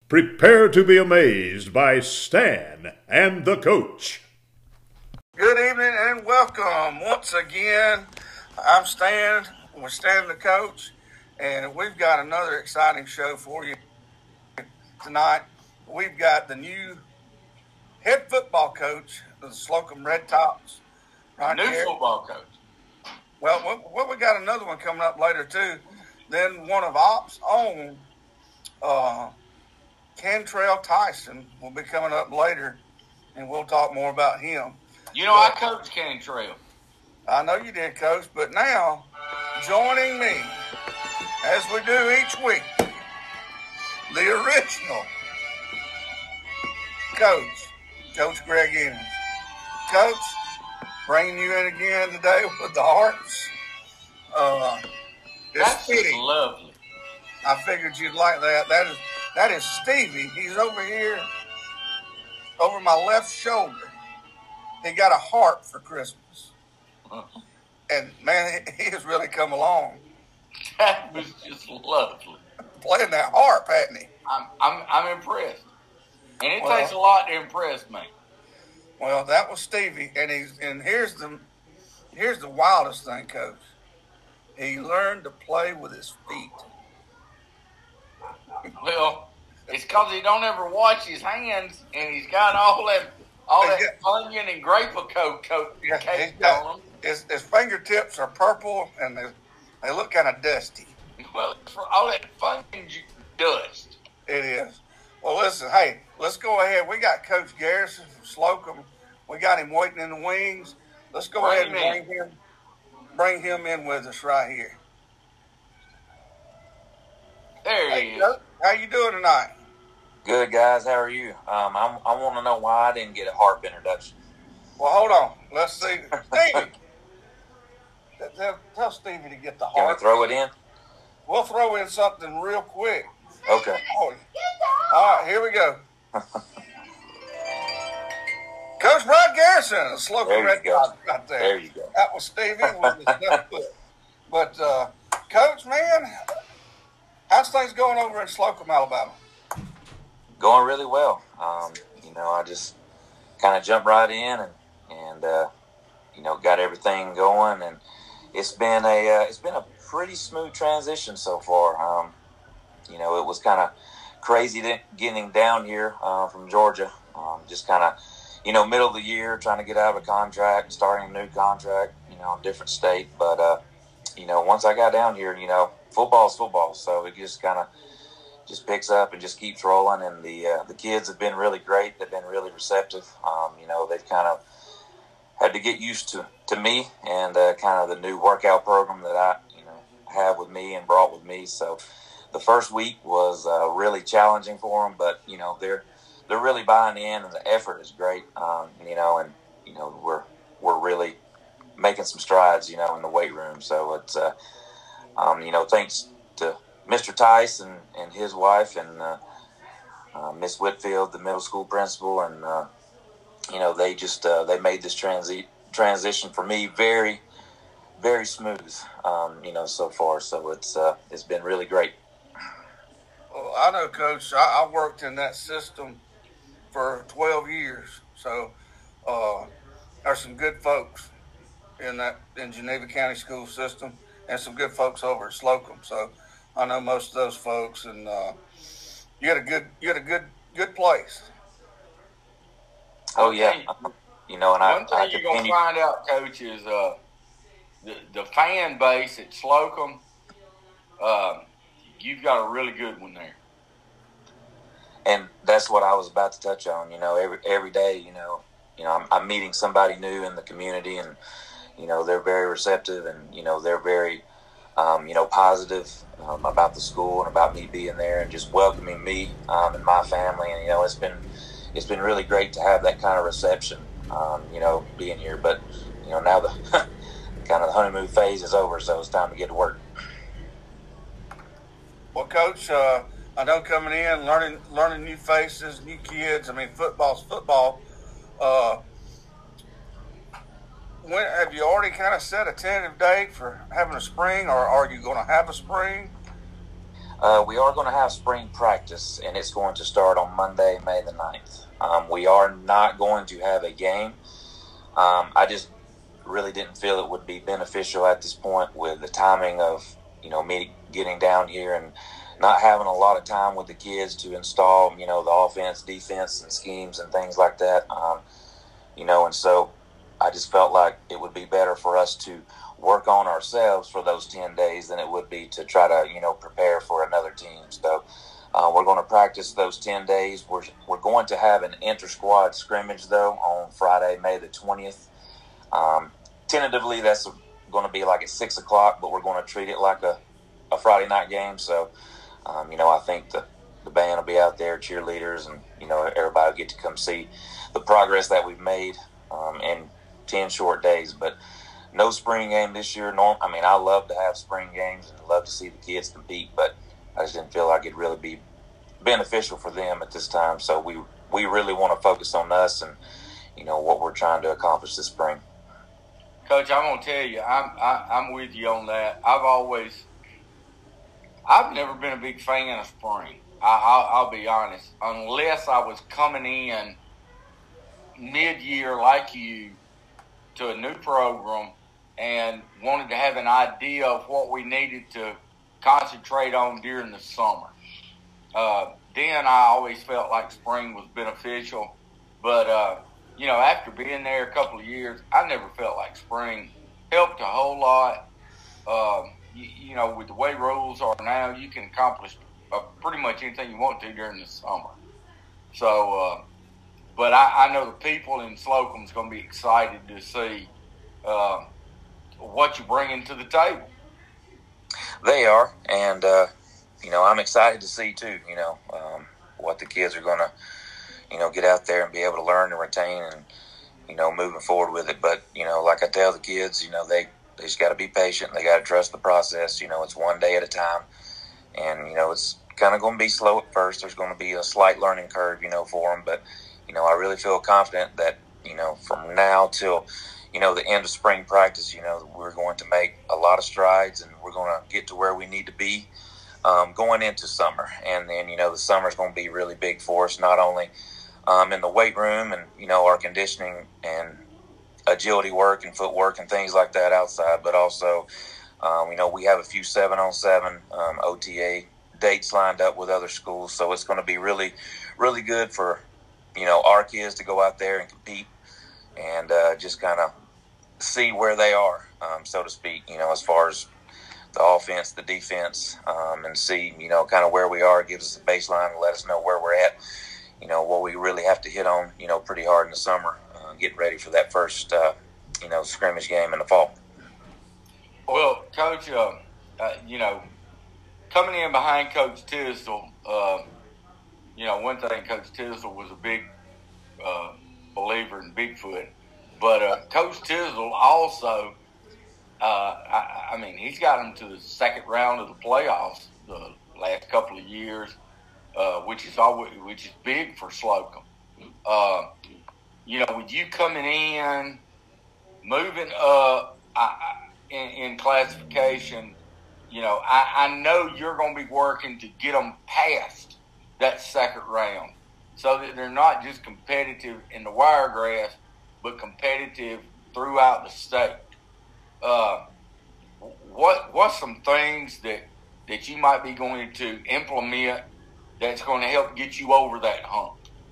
Prepare to be amazed by Stan and the coach. Good evening and welcome once again. I'm Stan with Stan the coach, and we've got another exciting show for you tonight. We've got the new head football coach of the Slocum Red Tops. Right new here. Football coach. Well, we got another one coming up later too. Then one of Ops' own, Cantrell Tyson, will be coming up later, and we'll talk more about him. You know, I coached Cantrell. I know you did, Coach, but now joining me, as we do each week, the original Coach Greg Ennis. Coach, bringing you in again today with the Hearts. That's lovely. I figured you'd like that. That is Stevie. He's over here, over my left shoulder. He got a harp for Christmas. And, man, he has really come along. That was just lovely. Playing that harp, hasn't he? I'm impressed. And it takes a lot to impress me. Well, that was Stevie. And here's the wildest thing, Coach. He learned to play with his feet. Well, it's because he don't ever watch his hands, and he's got all that onion and grape coat on him. His fingertips are purple, and they look kind of dusty. Well, it's for all that fucking dust. It is. Well, listen, hey, let's go ahead. We got Coach Garrison from Slocum. We got him waiting in the wings. Let's go ahead and bring him in with us right here. There he is. Coach, how you doing tonight? Good, guys. How are you? I want to know why I didn't get a harp introduction. Well, hold on. Let's see. Stevie. Tell Stevie to get the harp. Can we throw it in? We'll throw in something real quick. Okay. All right, here we go. Coach Brad Garrison, Slocum Red Tops right there. There you go. That was Stevie with his left foot. But, Coach, man, how's things going over in Slocum, Alabama? Going really well. I just kind of jumped right in and got everything going, and it's been a pretty smooth transition so far. It was kind of crazy getting down here from Georgia. Just kind of, middle of the year, trying to get out of a contract, starting a new contract, different state. But, once I got down here, football's football. So it just kind of just picks up and just keeps rolling. And the kids have been really great. They've been really receptive. They've kind of had to get used to me and kind of the new workout program that I, have with me and brought with me. So the first week was really challenging for them, but, they're really buying in, and the effort is great. We're really making some strides, in the weight room. So it's, thanks to Mr. Tice and his wife and Miss Whitfield, the middle school principal, and, they just they made this transition for me very, very smooth, so far. So it's been really great. Well, I know, Coach. I worked in that system for 12 years. So there's some good folks in Geneva County school system, and some good folks over at Slocum. So I know most of those folks, and you had a good place. Oh yeah, and one thing you're gonna find out, Coach, is the fan base at Slocum. You've got a really good one there. And that's what I was about to touch on. Every day, I'm meeting somebody new in the community, and they're very receptive, and they're very positive about the school and about me being there and just welcoming me and my family. And it's been really great to have that kind of reception. Being here, but now the kind of the honeymoon phase is over, so it's time to get to work. Well, Coach, I know coming in, learning new faces, new kids. I mean, football's football. When have you already kind of set a tentative date for having a spring, or are you going to have a spring? We are going to have spring practice, and it's going to start on Monday, May the 9th. We are not going to have a game. I just really didn't feel it would be beneficial at this point with the timing of, me getting down here and not having a lot of time with the kids to install, the offense, defense, and schemes and things like that. And so I just felt like it would be better for us to work on ourselves for those 10 days than it would be to try to, prepare for another team. So we're going to practice those 10 days. We're going to have an inter-squad scrimmage, though, on Friday, May the 20th. Tentatively, that's going to be like at 6 o'clock, but we're going to treat it like a Friday night game. So, I think the band will be out there, cheerleaders, and, everybody will get to come see the progress that we've made in 10 short days. But no spring game this year. I love to have spring games and love to see the kids compete, but I just didn't feel like it'd really be beneficial for them at this time. So we really want to focus on us and, what we're trying to accomplish this spring. Coach, I'm going to tell you, I'm with you on that. I've never been a big fan of spring. I'll be honest. Unless I was coming in mid-year like you to a new program and wanted to have an idea of what we needed to concentrate on during the summer. Then I always felt like spring was beneficial. But, after being there a couple of years, I never felt like spring helped a whole lot. With the way rules are now, you can accomplish pretty much anything you want to during the summer. So, but I know the people in Slocum's going to be excited to see what you're bringing to the table. They are, and I'm excited to see too. What the kids are going to, get out there and be able to learn and retain, and moving forward with it. But like I tell the kids, they just got to be patient. They got to trust the process. It's one day at a time, and it's kind of going to be slow at first. There's going to be a slight learning curve, for them. But I really feel confident that from now till the end of spring practice, we're going to make a lot of strides, and we're going to get to where we need to be going into summer. And then, the summer is going to be really big for us, not only in the weight room and, our conditioning and agility work and footwork and things like that outside, but also, we have a few 7-on-7 OTA dates lined up with other schools. So it's going to be really, really good for, our kids to go out there and compete and just kind of see where they are, so to speak, as far as the offense, the defense, and see, kind of where we are. It gives us a baseline and let us know where we're at, what we really have to hit on, pretty hard in the summer, getting ready for that first, scrimmage game in the fall. Well, Coach, coming in behind Coach Tisdall, one thing, Coach Tisdall was a big believer in Bigfoot, but Coach Tisdall also, he's got them to the second round of the playoffs the last couple of years, which is big for Slocum. With you coming in, moving up in classification, I know you're going to be working to get them past that second round so that they're not just competitive in the Wiregrass, but competitive throughout the state. What's some things that you might be going to implement that's going to help get you over that hump?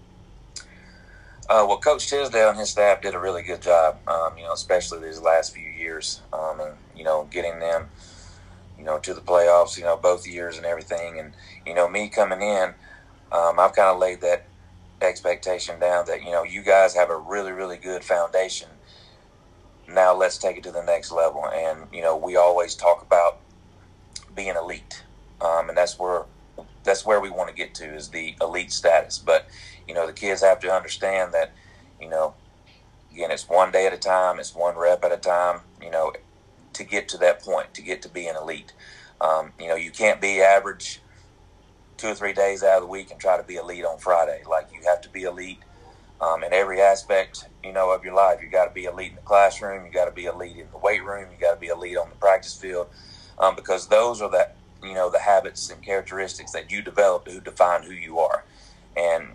Well, Coach Tisdale and his staff did a really good job, especially these last few years, and, getting them, to the playoffs, both years and everything. And, me coming in, I've kind of laid that expectation down that, you guys have a really, really good foundation. Now let's take it to the next level. And, we always talk about being elite, and that's where we want to get to, is the elite status. But, the kids have to understand that, again, it's one day at a time, it's one rep at a time, to get to that point, to get to being elite. You can't be average 2 or 3 days out of the week and try to be elite on Friday. Like, you have to be elite in every aspect, of your life. You got to be elite in the classroom. You got to be elite in the weight room. You got to be elite on the practice field, because those are the habits and characteristics that you develop who define who you are. And,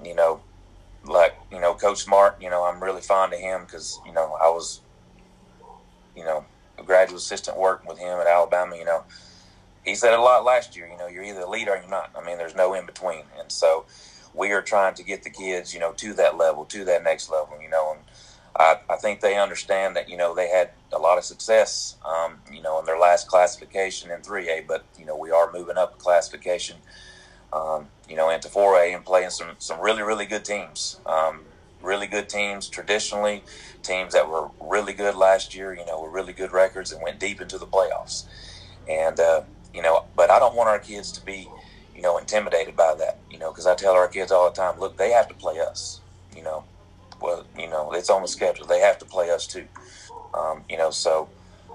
Coach Smart, I'm really fond of him because, I was, a graduate assistant working with him at Alabama. He said it a lot last year, you're either a leader or you're not. I mean, there's no in between. And so we are trying to get the kids, to that level, to that next level, and I think they understand that, they had a lot of success, in their last classification in 3A, but, we are moving up a classification, into 4A and playing some really, really good teams. Really good teams traditionally, teams that were really good last year, with really good records and went deep into the playoffs. And, but I don't want our kids to be, intimidated by that, because I tell our kids all the time, look, they have to play us, well, it's on the schedule. They have to play us too. So,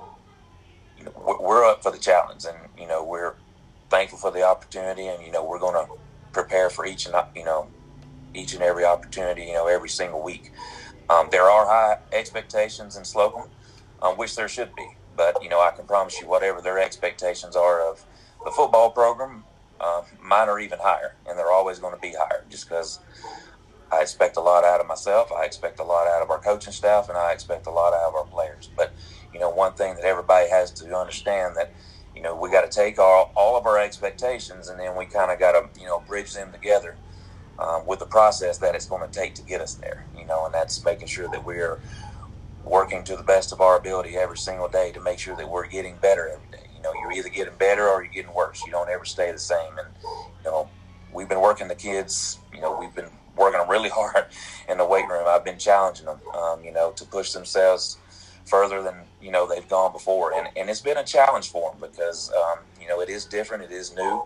we're up for the challenge, and, we're thankful for the opportunity, and, we're going to prepare for each and every opportunity, every single week. There are high expectations in Slocum, which there should be. But, I can promise you whatever their expectations are of the football program, mine are even higher, and they're always going to be higher just because I expect a lot out of myself. I expect a lot out of our coaching staff, and I expect a lot out of our players. But, one thing that everybody has to understand that, we got to take all of our expectations, and then we kind of got to, bridge them together with the process that it's going to take to get us there, and that's making sure that we're working to the best of our ability every single day to make sure that we're getting better every day. You're either getting better or you're getting worse. You don't ever stay the same. And, we've been working the kids, we've been working them really hard in the weight room. I've been challenging them, to push themselves further than, they've gone before. And it's been a challenge for them because, it is different. It is new.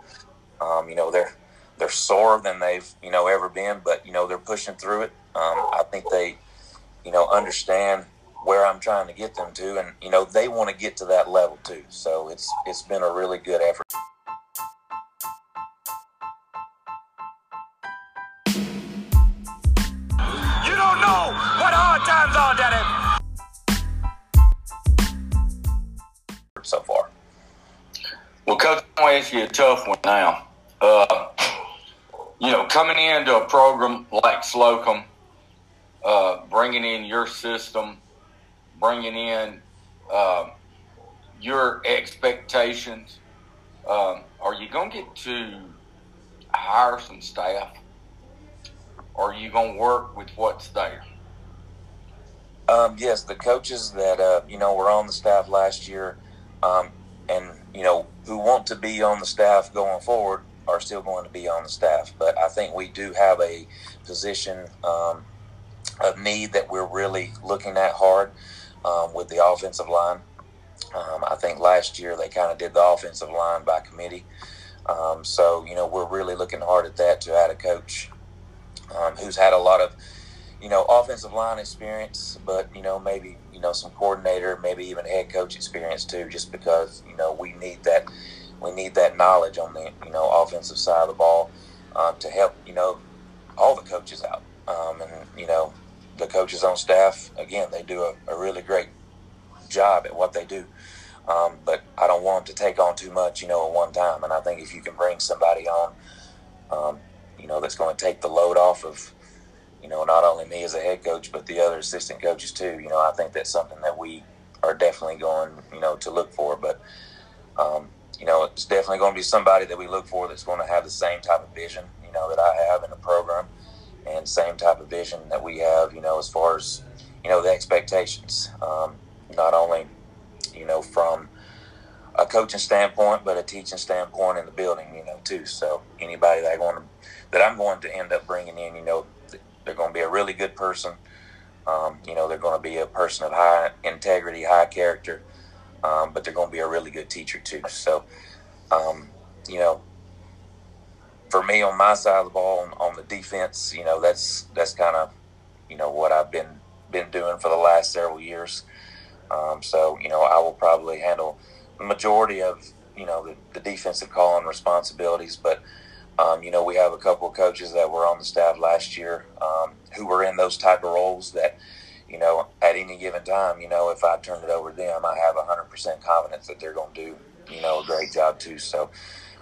They're sorer than they've, ever been, but, they're pushing through it. I think they, understand where I'm trying to get them to, and, they want to get to that level too. So it's been a really good effort. You don't know what hard times are, Daddy. So far. Well, Coach, I'm going to ask you a tough one now. Coming into a program like Slocum, bringing in your system, bringing in your expectations, are you going to get to hire some staff? Or are you going to work with what's there? Yes, the coaches that, were on the staff last year and, who want to be on the staff going forward are still going to be on the staff. But I think we do have a position of need that we're really looking at hard with the offensive line. I think last year they kind of did the offensive line by committee. So, we're really looking hard at that to add a coach who's had a lot of, offensive line experience, but, maybe, some coordinator, maybe even head coach experience too, just because, we need that knowledge on the, offensive side of the ball to help, all the coaches out. And, the coaches on staff, again, they do a really great job at what they do. But I don't want them to take on too much, at one time. And I think if you can bring somebody on, that's going to take the load off of, not only me as a head coach, but the other assistant coaches too. I think that's something that we are definitely going, to look for. But, it's definitely going to be somebody that we look for that's going to have the same type of vision, that I have in the program, and same type of vision that we have, as far as, the expectations, not only, from a coaching standpoint, but a teaching standpoint in the building, too. So anybody that I'm going to end up bringing in, they're going to be a really good person. They're going to be a person of high integrity, high character, but they're going to be a really good teacher too. So, for me on my side of the ball, on the defense, that's kind of, what I've been doing for the last several years. So, I will probably handle the majority of, the defensive call and responsibilities. But, we have a couple of coaches that were on the staff last year who were in those type of roles that, at any given time, if I turn it over to them, I have 100% confidence that they're going to do, a great job too. So,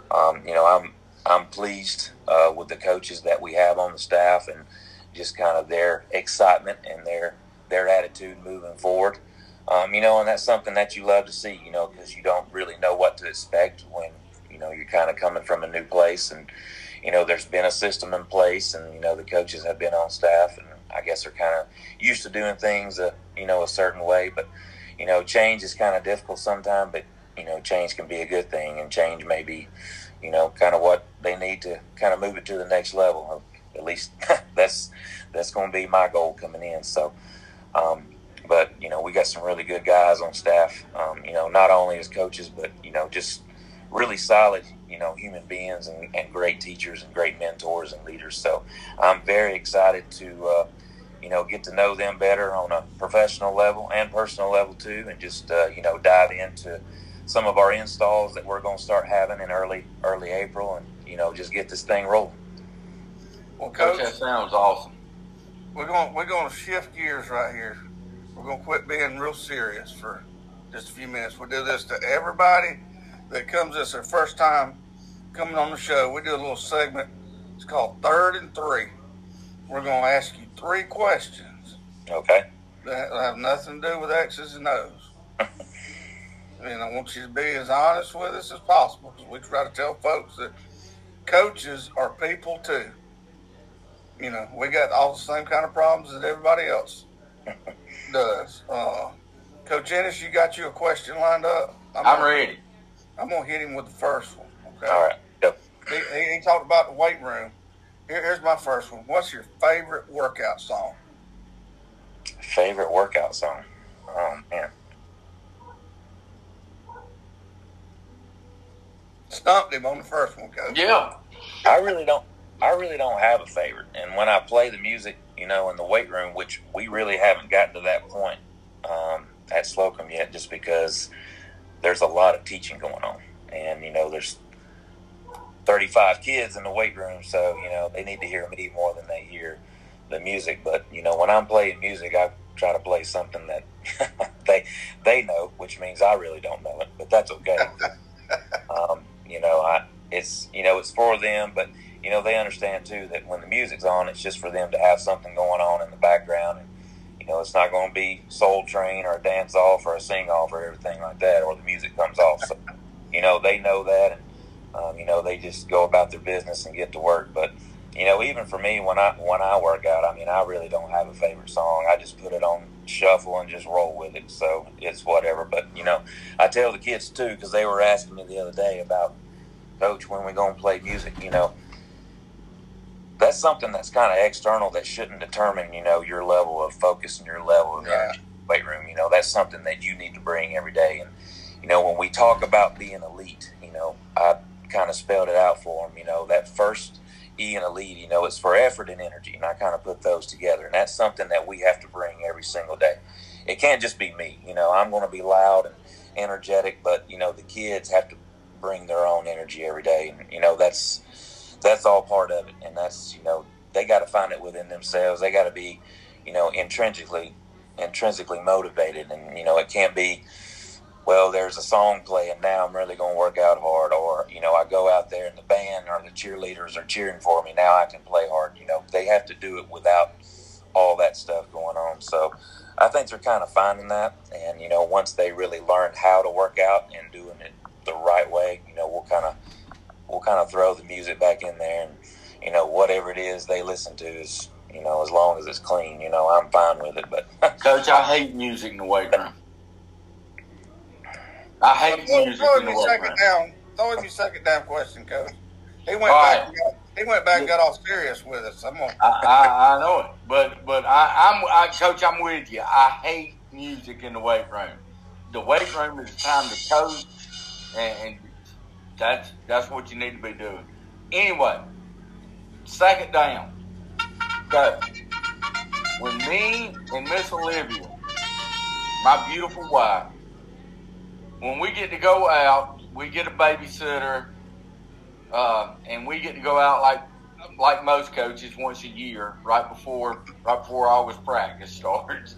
I'm pleased with the coaches that we have on the staff and just kind of their excitement and their attitude moving forward. And that's something that you love to see, because you don't really know what to expect when, you're kind of coming from a new place. And, there's been a system in place and, the coaches have been on staff and I guess they're kind of used to doing things, a certain way. But, change is kind of difficult sometimes, but, change can be a good thing, and change may be, kind of what they need to kind of move it to the next level. At least that's going to be my goal coming in. So, but, we got some really good guys on staff, not only as coaches, but, just really solid, human beings and great teachers and great mentors and leaders. So I'm very excited to, get to know them better on a professional level and personal level too, and just, dive into some of our installs that we're going to start having in early April and, just get this thing rolling. Well, Coach, that sounds awesome. We're going to shift gears right here. We're going to quit being real serious for just a few minutes. We'll do this to everybody that comes. This their first time coming on the show. We do a little segment. It's called Third and Three. We're going to ask you 3 questions. Okay. That have nothing to do with X's and O's. And I want you to be as honest with us as possible, because we try to tell folks that coaches are people too. We got all the same kind of problems that everybody else does. Coach Ennis, you got you a question lined up? I'm ready. I'm going to hit him with the first one. Okay. All right. Yep. He talked about the weight room. Here's my first one. What's your favorite workout song? Favorite workout song? Oh, man. Stumped him on the first one, Coach. Yeah. I really don't have a favorite. And when I play the music, in the weight room, which we really haven't gotten to that point at Slocum yet, just because there's a lot of teaching going on. And, there's 35 kids in the weight room, so, they need to hear me more than they hear the music. But, when I'm playing music, I try to play something that they know, which means I really don't know it, but that's okay. It's for them, but, they understand too that when the music's on, it's just for them to have something going on in the background. And, it's not going to be Soul Train or a dance off or a sing off or everything like that, or the music comes off. So, they know that, and, they just go about their business and get to work. But, even for me, when I work out, I really don't have a favorite song. I just put it on shuffle and just roll with it. So it's whatever. But, I tell the kids too, because they were asking me the other day about, Coach, when we going to play music, that's something that's kind of external that shouldn't determine, your level of focus and your level of energy in the weight room. That's something that you need to bring every day. And, when we talk about being elite, I kind of spelled it out for them. That first E in elite, it's for effort and energy. And I kind of put those together. And that's something that we have to bring every single day. It can't just be me. I'm going to be loud and energetic, but, the kids have to bring their own energy every day. And, that's all part of it. And that's, they got to find it within themselves. They got to be, intrinsically motivated. And, it can't be, well, there's a song playing, now I'm really going to work out hard. Or, I go out there and the band or the cheerleaders are cheering for me, now I can play hard. They have to do it without all that stuff going on. So I think they're kind of finding that. And, once they really learn how to work out and doing it the right way, we'll kind of throw the music back in there, and whatever it is they listen to is, as long as it's clean, I'm fine with it. But Coach, I hate music in the weight room. I hate music in the weight room. Throw him your second down question, Coach. He went back and got all serious with us. I know it, but Coach, I'm with you. I hate music in the weight room. The weight room is time to coach, and that's what you need to be doing. Anyway, second down. So, when me and Miss Olivia, my beautiful wife, when we get to go out, we get a babysitter, and we get to go out like most coaches once a year, right before August practice starts.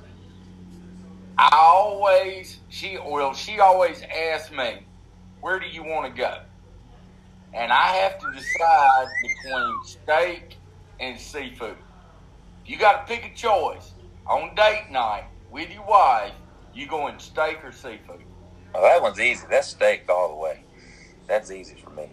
She always asks me, where do you want to go? and I have to decide between steak and seafood. You got to pick a choice on date night with your wife. You going steak or seafood? Well, that one's easy. That's steak all the way. That's easy for me.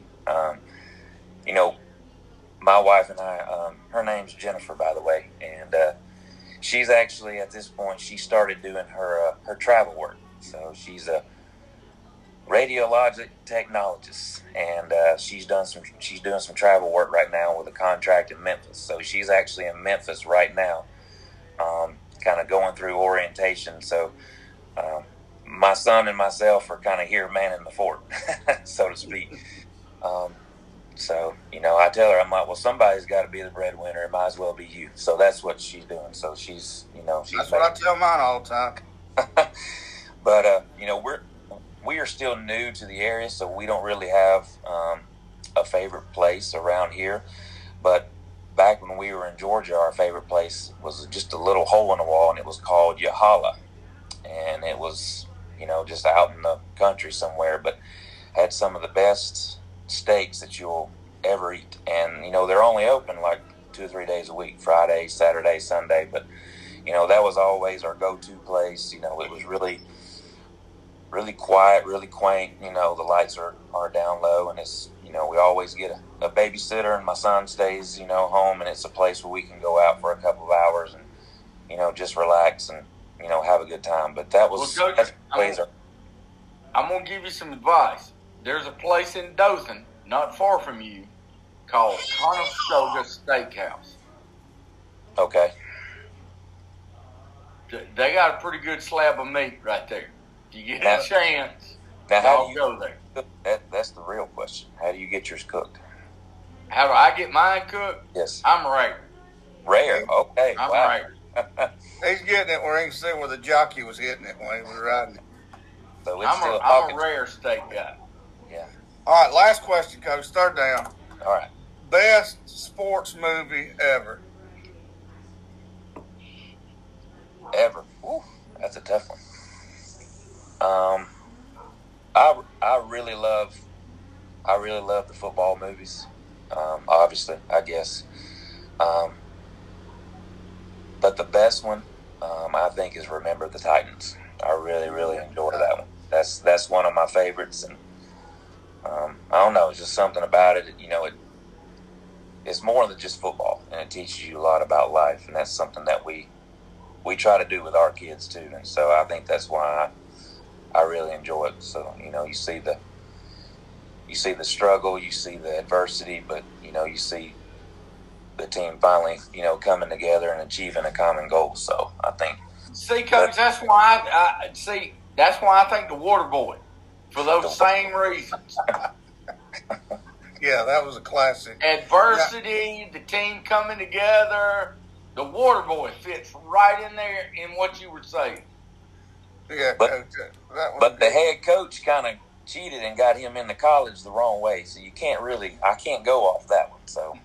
My wife and I, her name's Jennifer, by the way, and she's actually, at this point, she started doing her travel work. So she's a radiologic technologist, and she's doing some travel work right now with a contract in Memphis. So she's actually in Memphis right now, kind of going through orientation. So my son and myself are kind of here manning the fort, so to speak. So, I tell her, I'm like, well, somebody's got to be the breadwinner. It might as well be you. So that's what she's doing. So she's, That's what I tell mine all the time. But, we are still new to the area, so we don't really have a favorite place around here. But back when we were in Georgia, our favorite place was just a little hole in the wall, and it was called Yahala. And it was, just out in the country somewhere, but had some of the best steaks that you'll ever eat. And, they're only open like 2 or 3 days a week, Friday, Saturday, Sunday. But, that was always our go-to place. It was really, really quiet, really quaint. The lights are down low, and it's, we always get a babysitter, and my son stays, home, and it's a place where we can go out for a couple of hours and, just relax and, have a good time. But that was, well, Coach, I'm going to give you some advice. There's a place in Dothan, not far from you, called Conestoga Steakhouse. Okay. They got a pretty good slab of meat right there. If you get a chance, I'll go there. That's the real question. How do you get yours cooked? How do I get mine cooked? Yes. I'm rare. Rare? Okay. I'm wow. rare. He's getting it where he can see where the jockey was hitting it when he was riding it. So it's I'm a rare steak guy. Yeah. All right, last question, Coach. Third down. All right. Best sports movie ever? Ever? Ooh, that's a tough one. I really love the football movies. Obviously, I guess. But the best one, I think, is Remember the Titans. I really, really enjoyed that one. That's one of my favorites, and I don't know, it's just something about it. It's more than just football, and it teaches you a lot about life, and that's something that we try to do with our kids too. And so I think that's why I really enjoy it. So you see the struggle, you see the adversity, but you see the team finally coming together and achieving a common goal. So I think. See, Coach, that's why I think The Water Boy, for those same reasons. Yeah, that was a classic. Adversity, the team coming together. The Water Boy fits right in there in what you were saying. Yeah, but, Coach, but the head coach kind of cheated and got him into college the wrong way. So I can't go off that one. So,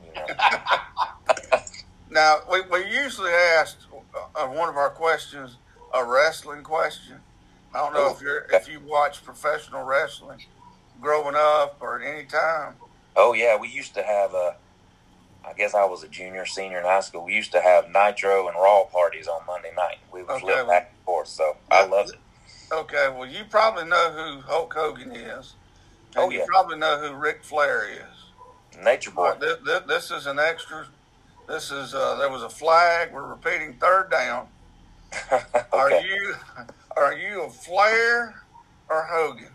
Now, we usually ask one of our questions a wrestling question. I don't know if you watch professional wrestling growing up or at any time. Oh yeah, we used to have I guess I was a junior, senior in high school. We used to have Nitro and Raw parties on Monday night. We would flip back and forth, so I loved it. Okay, well, you probably know who Hulk Hogan is. And you probably know who Ric Flair is. Nature Boy. This is an extra. This is there was a flag. We're repeating third down. Okay. Are you a Flair or Hogan?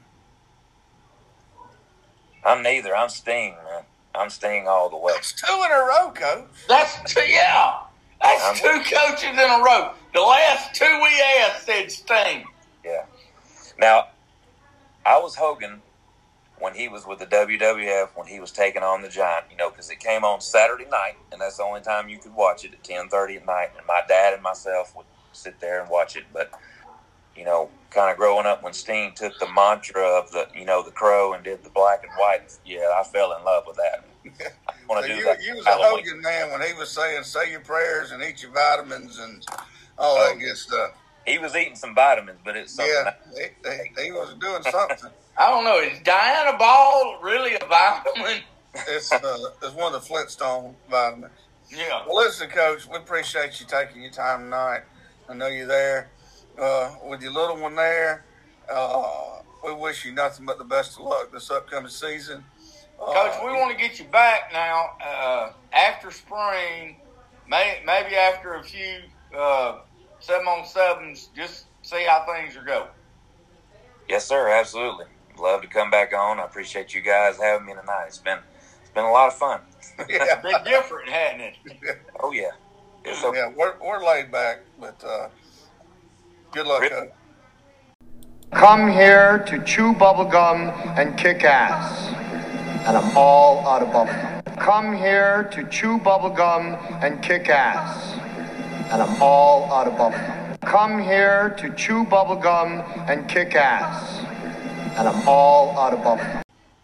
I'm neither. I'm Sting, man. I'm Sting all the way. That's 2 in a row, Coach. That's two, yeah. That's 2 coaches in a row. The last 2 we asked said Sting. Yeah. Now, I was Hogan when he was with the WWF, when he was taking on the Giant, because it came on Saturday night, and that's the only time you could watch it at 10:30 at night. And my dad and myself would sit there and watch it. But, kind of growing up when Sting took the mantra of the crow and did the black and white, I fell in love with that. I want to do that. You was a Hogan man when he was saying, say your prayers and eat your vitamins and all that good stuff. He was eating some vitamins, but it's something. Yeah, he was doing something. I don't know. Is Diana Ball really a vitamin? It's one of the Flintstone vitamins. Yeah. Well, listen, Coach, we appreciate you taking your time tonight. I know you're there with your little one there. We wish you nothing but the best of luck this upcoming season. Coach, we want to get you back now after spring, maybe after a few 7-on-7s, just see how things are going. Yes, sir. Absolutely. Love to come back on. I appreciate you guys having me tonight. It's been a lot of fun. Yeah. Been different, hasn't it? Oh, yeah. It's okay. Yeah, we're laid back, but good luck, Coach. Come here to chew bubblegum and kick ass. And I'm all out of bubblegum. Come here to chew bubblegum and kick ass. And I'm all out of bubblegum. Come here to chew bubblegum and kick ass. And I'm all out of bubblegum.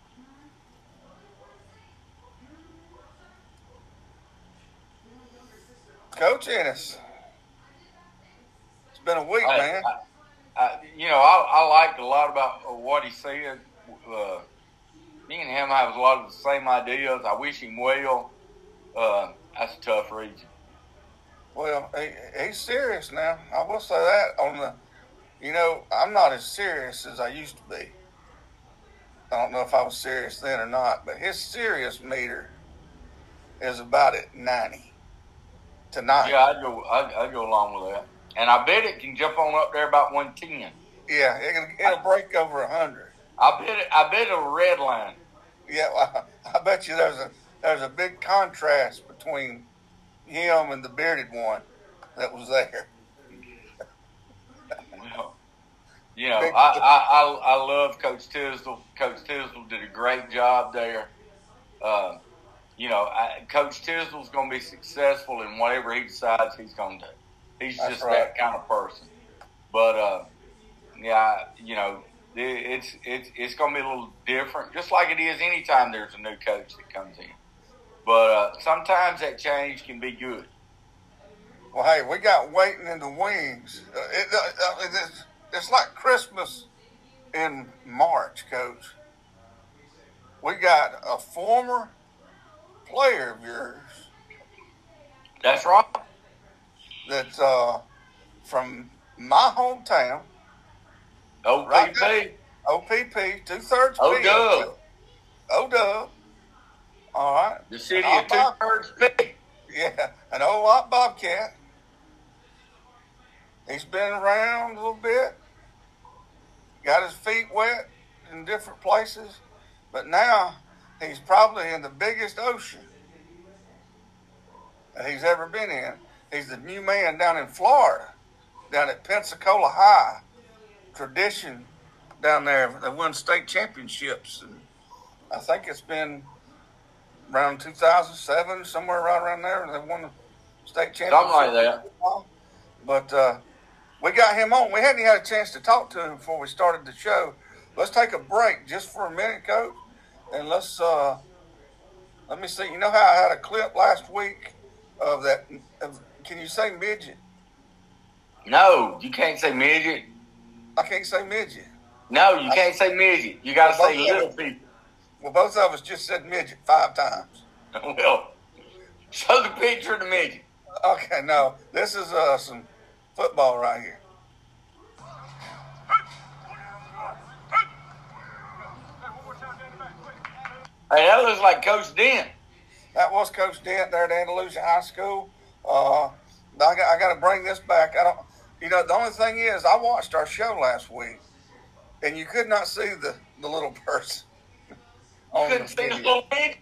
Coach Ennis. It's been a week, man. I liked a lot about what he said. Me and him have a lot of the same ideas. I wish him well. That's a tough region. Well, he's serious now. I will say that. I'm not as serious as I used to be. I don't know if I was serious then or not, but his serious meter is about at 90 tonight. Yeah, I'd go along with that. And I bet it can jump on up there about 110. Yeah, it'll break over 100. I bet it'll red line. Yeah, well, I bet you there's a big contrast between him and the bearded one that was there. Well, I love Coach Tisdall. Coach Tisdall did a great job there. Coach Tisdall's going to be successful in whatever he decides he's going to do. He's just that kind of person. But it's going to be a little different, just like it is anytime there's a new coach that comes in. But sometimes that change can be good. Well, hey, we got waiting in the wings. It's like Christmas in March, Coach. We got a former player of yours. That's right. That's from my hometown. OPP. Right, OPP, 2/3 O-Dub. O-Dub. All right. The city of 2/3 P. Yeah, an old lot Bobcat. He's been around a little bit. Got his feet wet in different places. But now he's probably in the biggest ocean that he's ever been in. He's the new man down in Florida, down at Pensacola High. Tradition down there. They won state championships. And I think it's been around 2007, somewhere right around there. They won the state championship. Something like that. But we got him on. We hadn't had a chance to talk to him before we started the show. Let's take a break just for a minute, Coach. And let's let me see. You know how I had a clip last week of that? Can you say midget? No, you can't say midget. I can't say midget. No, you can't say midget. You got to say little people. Well, both of us just said midget 5 times. Well, show the picture of the midget. Okay, no. This is some football right here. Hey, that looks like Coach Dent. That was Coach Dent there at Andalusia High School. I got to bring this back. The only thing is, I watched our show last week, and you could not see the little person. Couldn't see the little midget.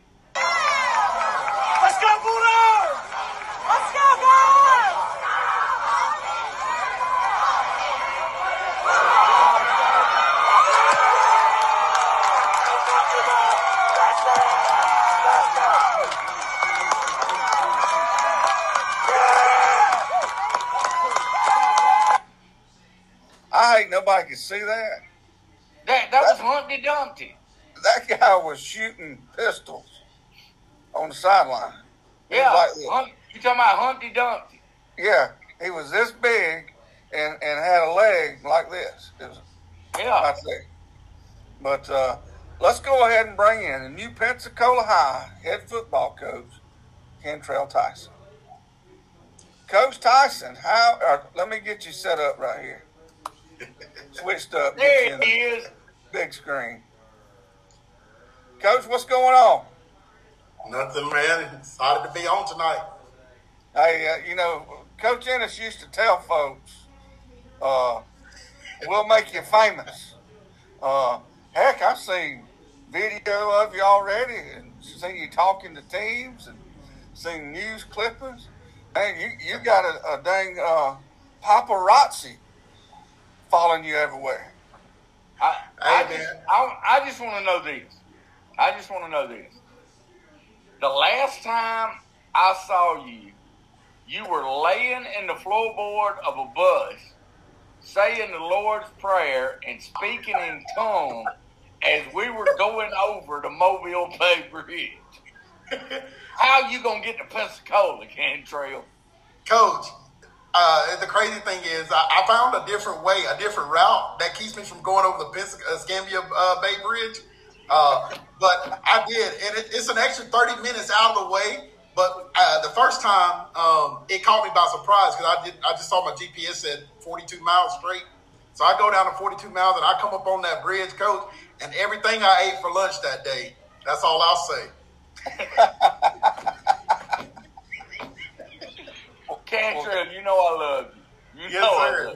Let's go, Bulldogs! Let's go, guys! I hate nobody could see that. That was Humpty Dumpty. That guy was shooting pistols on the sideline. Yeah, Like, you talking about Humpty Dumpty? yeah, he was this big and had a leg like this. It was Yeah. right there. But let's go ahead and bring in the new Pensacola High head football coach, Kentrell Tyson. Coach Tyson, let me get you set up right here. Switched up. There he is. Big screen. Coach, what's going on? Nothing, man. Excited to be on tonight. Hey, Coach Ennis used to tell folks, we'll make you famous. Heck, I've seen video of you already and seen you talking to teams and seen news clippings. Man, you got a dang paparazzi following you everywhere. I just want to know this. The last time I saw you, you were laying in the floorboard of a bus, saying the Lord's Prayer and speaking in tongues as we were going over the Mobile Bay Bridge. How you going to get to Pensacola, Kentrell? Coach, the crazy thing is I found a different way, a different route that keeps me from going over the Escambia Bay Bridge. But I did, and it's an extra 30 minutes out of the way. But the first time, it caught me by surprise because I just saw my GPS said 42 miles straight. So I go down to 42 miles and I come up on that bridge, Coach, and everything I ate for lunch that day, that's all I'll say. Kentrell, you know I love you. Yes, sir.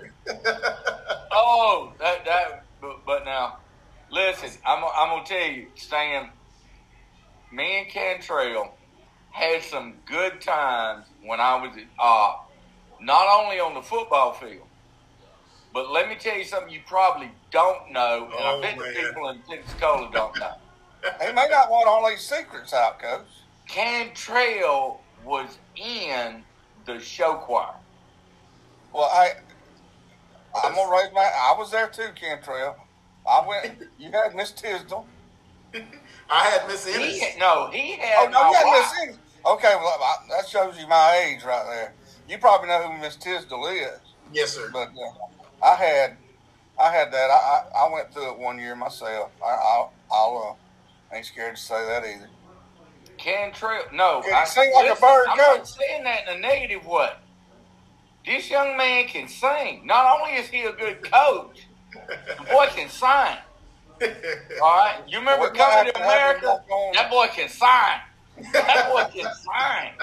But now, listen, I'm gonna tell you, Stan. Me and Kentrell had some good times when I was not only on the football field, but let me tell you something you probably don't know, and I bet the people in Pensacola don't know. He may not want all these secrets out, Coach. Kentrell was in the show choir. Well, I'm gonna raise I was there too, Kentrell. I went. You had Miss Tisdale. I had Miss Ennis. He had. Oh no, you had wife. Miss Ennis. Okay, well that shows you my age right there. You probably know who Miss Tisdale is. Yes, sir. But I had that. I went through it one year myself. I ain't scared to say that either. Kentrell, no. Can you sing like a bird, I'm Coach? not saying that in a negative way. This young man can sing. Not only is he a good coach, the boy can sign. All right? You remember Coming to America? That boy can sign. That boy can sign.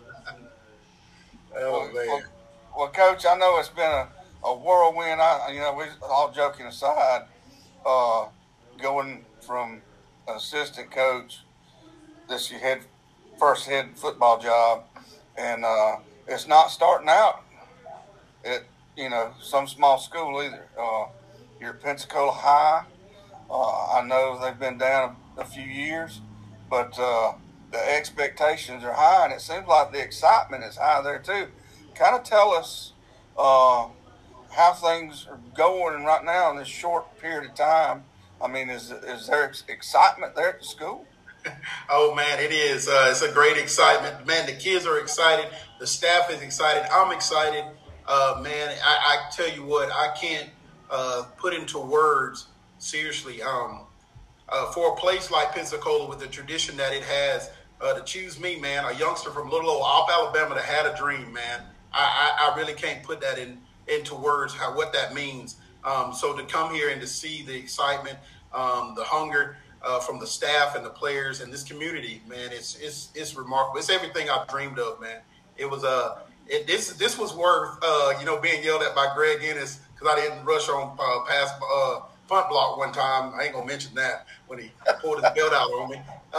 Oh, man. Well, Coach, I know it's been a whirlwind. We all joking aside, going from assistant coach, this your first head football job, and it's not starting out at some small school either. You're at Pensacola High. I know they've been down a few years, but the expectations are high, and it seems like the excitement is high there too. Kind of tell us how things are going right now in this short period of time. I mean, is there excitement there at the school? Oh, man, it is. It's a great excitement. Man, the kids are excited. The staff is excited. I'm excited. Man, I tell you what, I can't put into words, seriously, for a place like Pensacola with the tradition that it has, to choose me, man, a youngster from little old Opp, Alabama that had a dream, man. I really can't put that into words, what that means. So to come here and to see the excitement, the hunger from the staff and the players and this community, man, it's remarkable. It's everything I've dreamed of, man. It was this was worth being yelled at by Greg Ennis because I didn't rush on past punt block one time. I ain't gonna mention that when he pulled his belt out on me.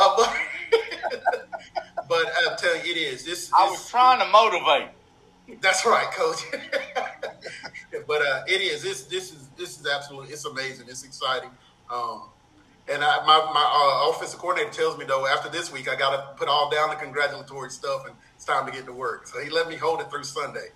But I'm telling you, it is. I was trying to motivate. That's right, Coach. But it is. This is absolutely. It's amazing. It's exciting. And my offensive coordinator tells me though after this week I got to put all down the congratulatory stuff and it's time to get to work. So he let me hold it through Sunday.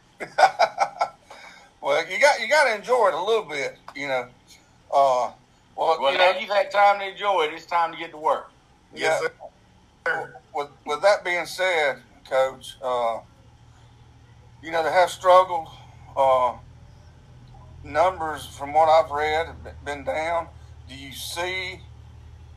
Well, you got to enjoy it a little bit, Well, now you've had time to enjoy it. It's time to get to work. Yes, sir. With that being said, Coach, they have struggled. Numbers, from what I've read, have been down. Do you see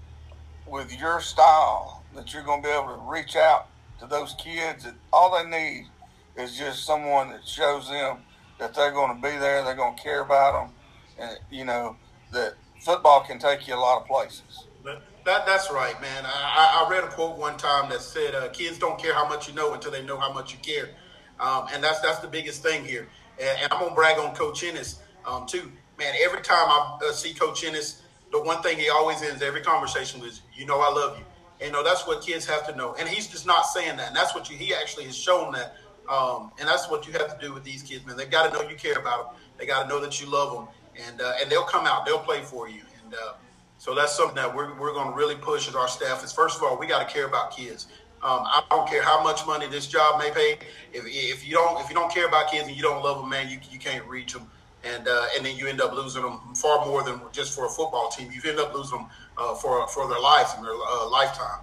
with your style that you're going to be able to reach out to those kids that all they need is just someone that shows them that they're going to be there, they're going to care about them, and, you know, that football can take you a lot of places. That's right, man. I read a quote one time that said, kids don't care how much you know until they know how much you care. And that's the biggest thing here. And I'm going to brag on Coach Ennis, too. Man, every time I see Coach Ennis, the one thing he always ends every conversation with is, you know I love you. And, you know, that's what kids have to know. And he's just not saying that. And that's what he actually has shown that. And that's what you have to do with these kids, man. They got to know you care about them. They got to know that you love them. And they'll come out. They'll play for you. And so that's something that we're going to really push as our staff is, first of all, we got to care about kids. I don't care how much money this job may pay. If you don't care about kids and you don't love them, man, you can't reach them. And then you end up losing them far more than just for a football team. You end up losing them for their lives and their lifetime.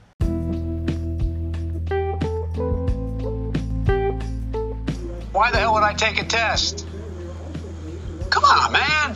Why the hell would I take a test? Come on, man.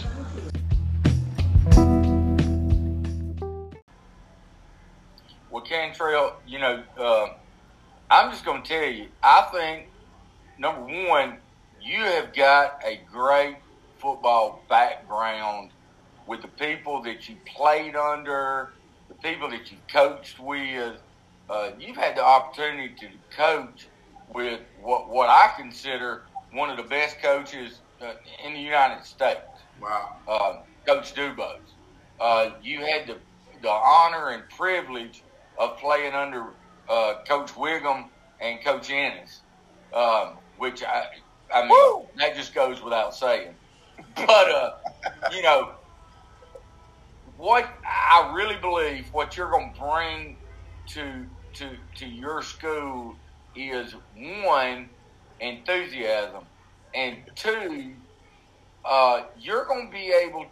Well, Cantrell, you know, I'm just going to tell you, I think, number one, you have got a great football background with the people that you played under, the people that you coached with. You've had the opportunity to coach with what I consider one of the best coaches in the United States. Wow. Coach Dubose. You had the honor and privilege of playing under Coach Wiggum and Coach Ennis, which I mean, woo! That just goes without saying. But, you know, what I really believe what you're going to bring to your school is, one, enthusiasm, and two, you're going to be able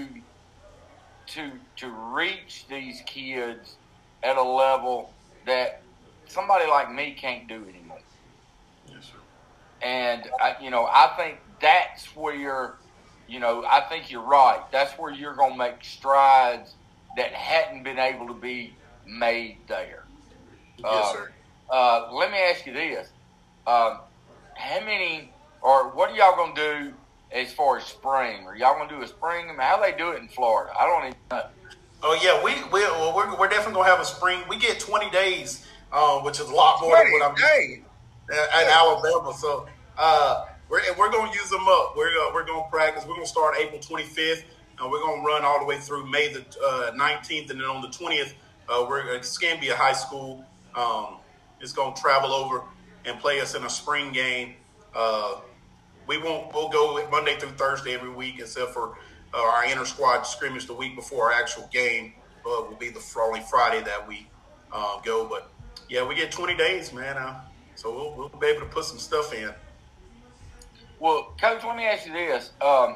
to reach these kids at a level that somebody like me can't do anymore. Yes, sir. And I think that's where I think you're right. That's where you're going to make strides that hadn't been able to be made there. Yes, sir. Let me ask you this. How many, or what are y'all going to do as far as spring? Are y'all going to do a spring? I mean, how they do it in Florida? I don't even know. Oh, yeah, we're definitely going to have a spring. We get 20 days, which is a lot more than what I'm doing in Alabama. So we're going to use them up. We're going to practice. We're going to start April 25th, and we're going to run all the way through May the 19th. And then on the 20th, Escambia High School is going to travel over and play us in a spring game. We'll go Monday through Thursday every week, except for our inter-squad scrimmage the week before our actual game will be the only Friday that we go. But, yeah, we get 20 days, man. So we'll be able to put some stuff in. Well, Coach, let me ask you this.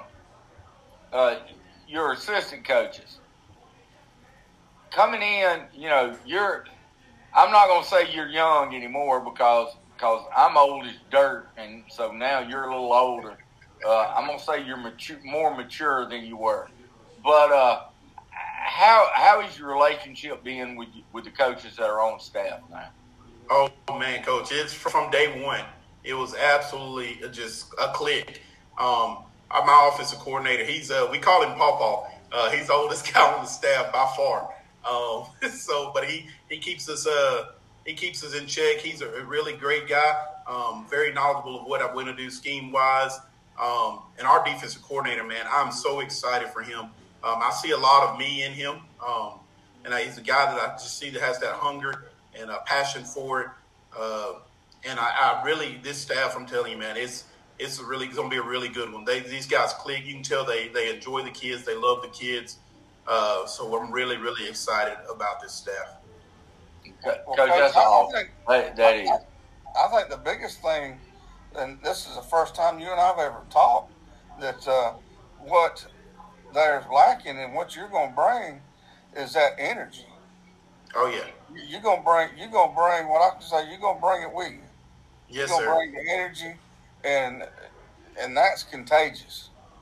Your assistant coaches. Coming in, I'm not going to say you're young anymore because I'm old as dirt, and so now you're a little older. I'm going to say you're more mature than you were. But how is your relationship being with the coaches that are on staff now? Oh, man, Coach, it's from day one. It was absolutely just a click. My offensive coordinator, we call him Paw. He's the oldest guy on the staff by far. But he keeps us in check. He's a really great guy, very knowledgeable of what I'm going to do scheme wise. And our defensive coordinator, man, I'm so excited for him. I see a lot of me in him, and he's a guy that I just see that has that hunger and a passion for it. And I really, this staff, I'm telling you, man, it's going to be a really good one. These guys click. You can tell they enjoy the kids. They love the kids. So I'm really, really excited about this staff. Coach, that's all. That is. I think the biggest thing, and this is the first time you and I have ever talked, that what there's lacking and what you're going to bring is that energy. Oh yeah. You're gonna bring what I can say. You're gonna bring it with you. Yes, you're gonna sir. bring the energy, and that's contagious.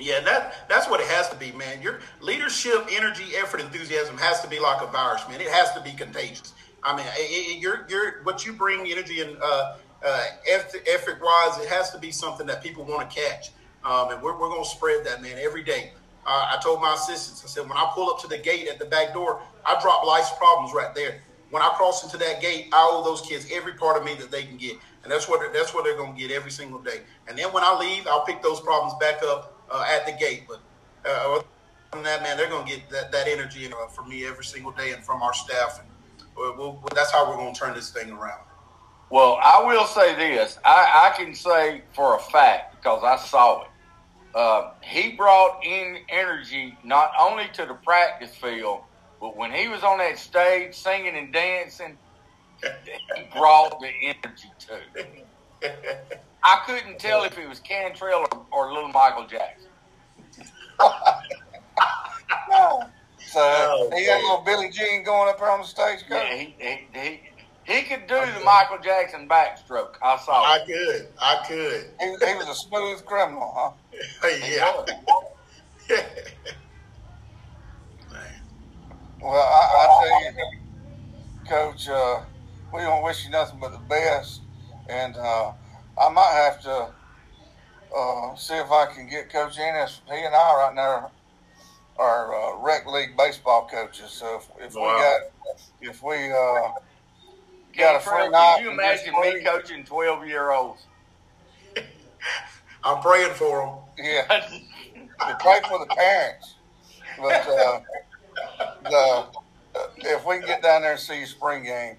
Yeah, that's what it has to be, man. Your leadership, energy, effort, enthusiasm has to be like a virus, man. It has to be contagious. I mean, you're what you bring, energy and effort wise, it has to be something that people want to catch. And we're going to spread that, man, every day. I told my assistants, I said, when I pull up to the gate at the back door, I drop life's problems right there. When I cross into that gate, I owe those kids every part of me that they can get. And that's what they're going to get every single day. And then when I leave, I'll pick those problems back up at the gate. But other than that, man, they're going to get that energy from me every single day and from our staff. And that's how we're going to turn this thing around. Well, I will say this. I can say for a fact, because I saw it. He brought in energy not only to the practice field, but when he was on that stage singing and dancing, he brought the energy too. I couldn't tell if it was Cantrell or Little Michael Jackson. So he had a little Billie Jean going up there on the stage, Coach? Yeah, he could do the Michael Jackson backstroke. I saw it. I could. He was a smooth criminal, huh? Yeah. Well, I tell you, Coach, we don't wish you nothing but the best. And I might have to see if I can get Coach Ennis. He and I right now are rec league baseball coaches. So if we got a free night, can you imagine me coaching 12-year-olds? I'm praying for them. Yeah, we pray for the parents. But if we can get down there and see your spring game,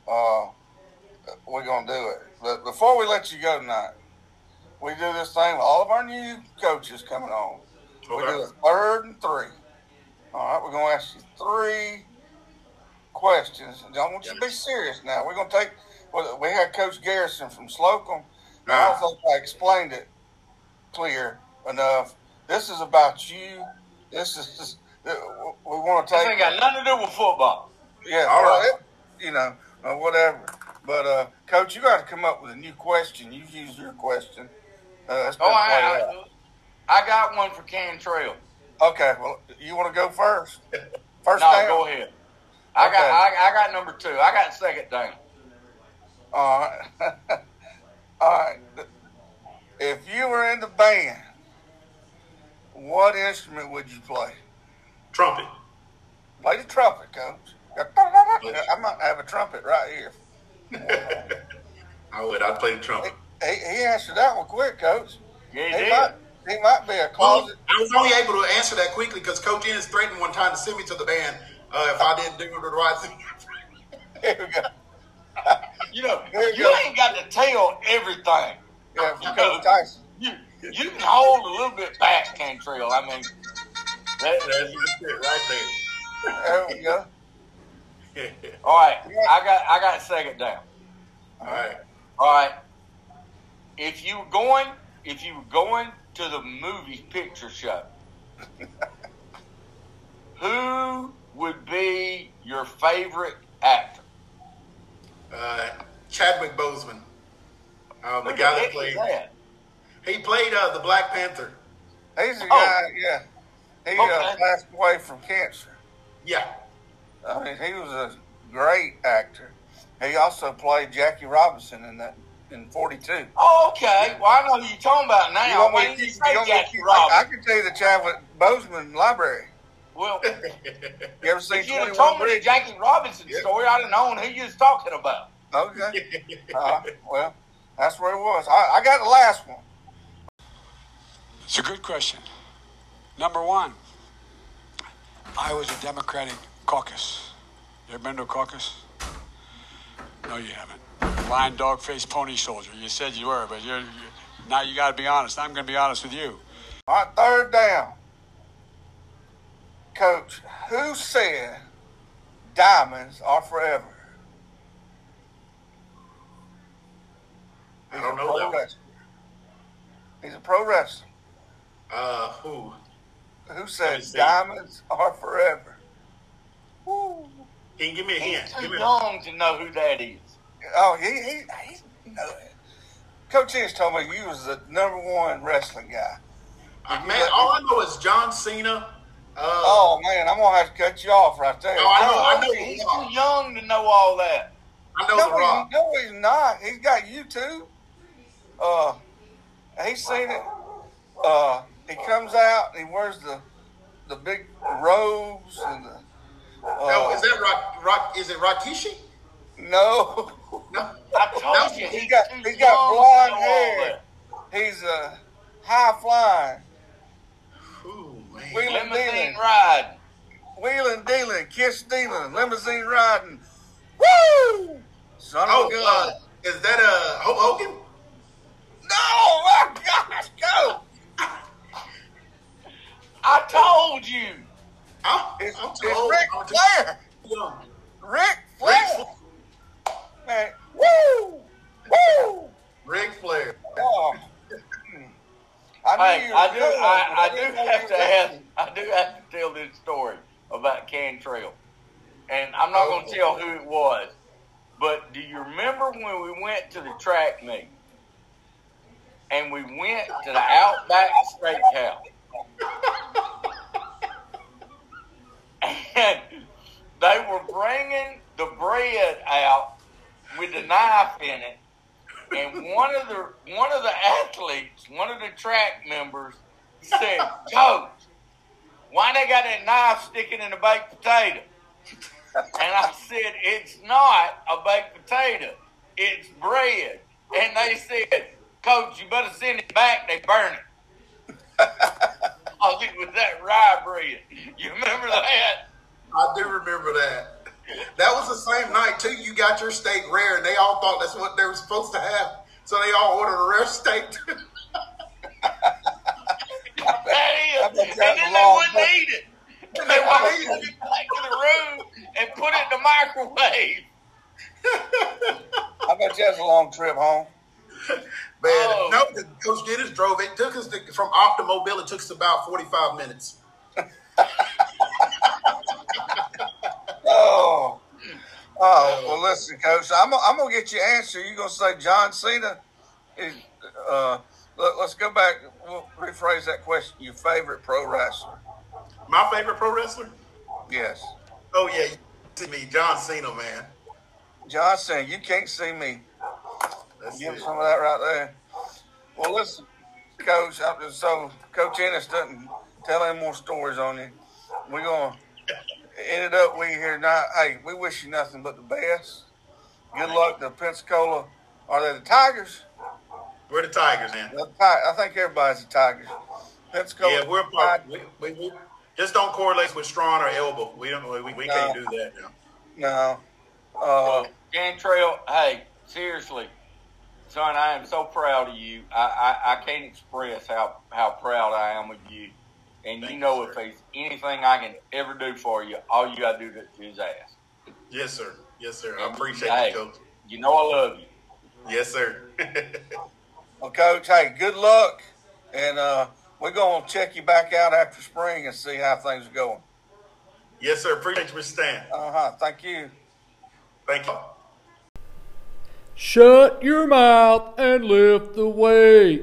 we're gonna do it. But before we let you go tonight, we do this thing with all of our new coaches coming on. Okay. We do a 3rd and 3. All right, we're gonna ask you 3 questions. I want you to be serious now. We're gonna take. We had Coach Garrison from Slocum. I don't think I explained it clear enough. This is about you. This is we want to take. This ain't got nothing to do with football. Yeah, all right. Whatever. But Coach, you got to come up with a new question. You've used your question. I got one for Cantrell. Okay, well, you want to go first? First no, down? Go ahead. I got number 2. I got second down. All right. All right. If you were in the band, what instrument would you play? Trumpet. Play the trumpet, Coach. I might have a trumpet right here. I would. I'd play the trumpet. He answered that one quick, Coach. Yeah, he did. He might be a closet. I was only able to answer that quickly because Coach Ennis threatened one time to send me to the band if I didn't do the right thing. Here we go. You ain't got to tell everything. Yeah, from Coach Tyson. You can hold a little bit back, Cantrell. I mean, that's it right there. There we go. All right, I got second down. All right. All right. If you were going to the movie picture show, who would be your favorite actor? Chadwick Boseman. The guy that played. He played the Black Panther. He's the guy, yeah. He passed away from cancer. Yeah. I mean, he was a great actor. He also played Jackie Robinson in 42. Oh, okay. Well, I know who you're talking about now. Why didn't you say Jackie Robinson? I can tell you the Chadwick Boseman library. Well, you ever seen if you'd have told me the Jackie Robinson story, I'd have known who you was talking about. Okay. Well, that's where it was. I got the last one. It's a good question. Number 1, I was a Democratic caucus. You ever been to a caucus? No, you haven't. Lion, dog, face, pony soldier. You said you were, but now you got to be honest. I'm going to be honest with you. All right, 3rd down. Coach, who said diamonds are forever? I don't know that. Wrestler. He's a pro wrestler. Who? Who said diamonds are forever? Woo. Can you give me a hint? He's too young to know who that is. Oh, he Coach Ennis told me you was the number 1 wrestling guy. Man, all I know is John Cena. Oh man, I'm gonna have to cut you off right there. No, I know. He's too young to know all that. I know The Rock. No, he's not. He's got YouTube. He's seen it. He comes out and he wears the big robes and the. No, is that Rock? Is it Rakishi? No. No. I told you He's got blonde hair. He's high flying. Ooh, man. Limousine ride. Wheeling, dealing, kiss stealing, limousine riding. Woo! Son of a gun. Is that Hulk Hogan? No, my gosh, go! I told you. It's told. Ric Flair. Ric Flair. Man, woo! Woo! Ric Flair. Oh. I do have to tell this story about Cantrell. And I'm not going to tell who it was. But do you remember when we went to the track meet? And we went to the Outback Steakhouse. And they were bringing the bread out with the knife in it. And one of the athletes, one of the track members said, "Coach, why they got that knife sticking in a baked potato?" And I said, "It's not a baked potato. It's bread." And they said, "Coach, you better send it back. They burn it." Oh, it was that rye bread. You remember that? I do remember that. That was the same night, too. You got your steak rare, and they all thought that's what they were supposed to have. So they all ordered a rare steak, too. That is. And then they wouldn't eat it. And they wanted to take it back to the room and put it in the microwave. I bet you that's a long trip home. Man, no, Coach Dennis drove it. Took us from Optimobile. It took us about 45 minutes. Well, listen, Coach. I'm gonna get your answer. You're gonna say John Cena is. Let's go back. We'll rephrase that question. Your favorite pro wrestler? My favorite pro wrestler? Yes. Oh yeah, you see me, John Cena, man. John Cena. You can't see me. Give some of that right there. Well, listen, Coach. So Coach Ennis doesn't tell any more stories on you. We're gonna end it up. We here tonight. Hey, we wish you nothing but the best. Good luck to Pensacola. Are they the Tigers? We're the Tigers, man. I think everybody's the Tigers. Pensacola. Yeah, we're part. We just don't correlate with Strawn or Elba. We don't. We can't do that now. No. Cantrell, hey, seriously, son, I am so proud of you. I can't express how proud I am of you. And you know, if there's anything I can ever do for you, all you got to do is ask. Yes, sir. Yes, sir. I appreciate you, Coach. You know I love you. Yes, sir. Well, Coach, hey, good luck. And we're going to check you back out after spring and see how things are going. Yes, sir. Appreciate you, Mr. Stan. Thank you. Thank you. Shut your mouth and lift the weight.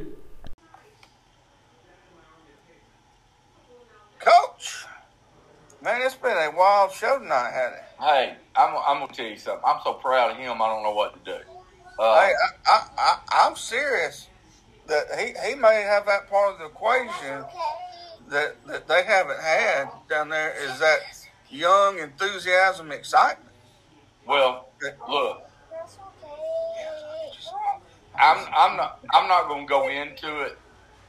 Coach, man, it's been a wild show tonight, hasn't it? Hey, I'm going to tell you something. I'm so proud of him, I don't know what to do. Hey, I'm serious that he may have that part of the equation that they haven't had down there is that young enthusiasm, excitement. Well, look, I'm not going to go into it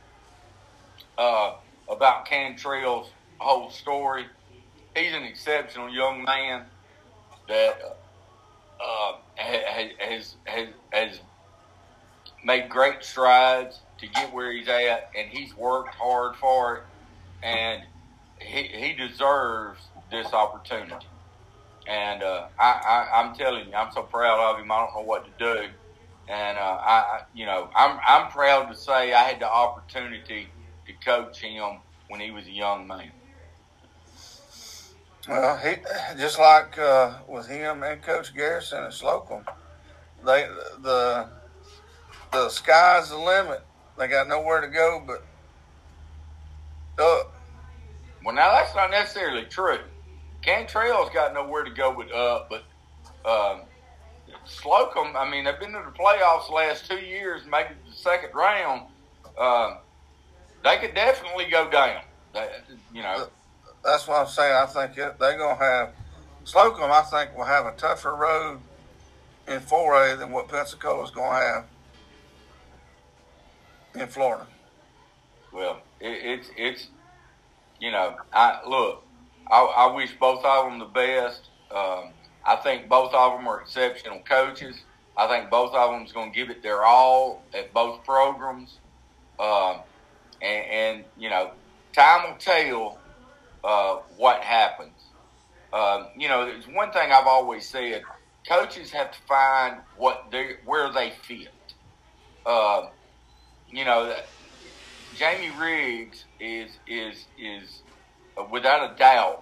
about Cantrell's whole story. He's an exceptional young man that has made great strides to get where he's at, and he's worked hard for it, and he deserves this opportunity. And I'm telling you, I'm so proud of him. I don't know what to do, and I'm proud to say I had the opportunity to coach him when he was a young man. Well, he just like with him and Coach Garrison at Slocum, the sky's the limit. They got nowhere to go but up. Well, now that's not necessarily true. Cantrell's got nowhere to go but up, but Slocum, I mean, they've been to the playoffs the last 2 years, made it to the second round. They could definitely go down. That's what I'm saying. I think they're going to have Slocum. I think will have a tougher road in 4A than what Pensacola's going to have in Florida. Well, it's I wish both of them the best. I think both of them are exceptional coaches. I think both of them is going to give it their all at both programs. And time will tell what happens. There's one thing I've always said: coaches have to find where they fit. Jamie Riggs is without a doubt,